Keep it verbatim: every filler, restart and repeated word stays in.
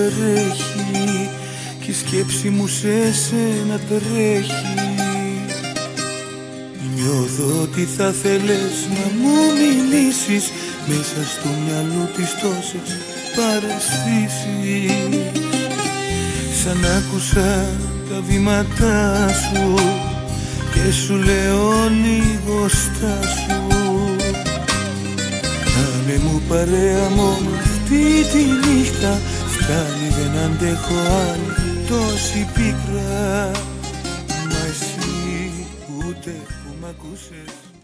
τρέχει κι η σκέψη μου σε σένα τρέχει. Νιώθω ότι θα θέλες να μου μιλήσεις, μέσα στο μυαλό της τόσες παραισθήσεις. Σαν άκουσα τα βήματά σου και σου λέω λίγο στάσου. Κάνε μου παρέα μόνο αυτή τη νύχτα, φτάνει δεν αντέχω άλλη τόση πίκρα. Μα εσύ ούτε που μ' ακούσες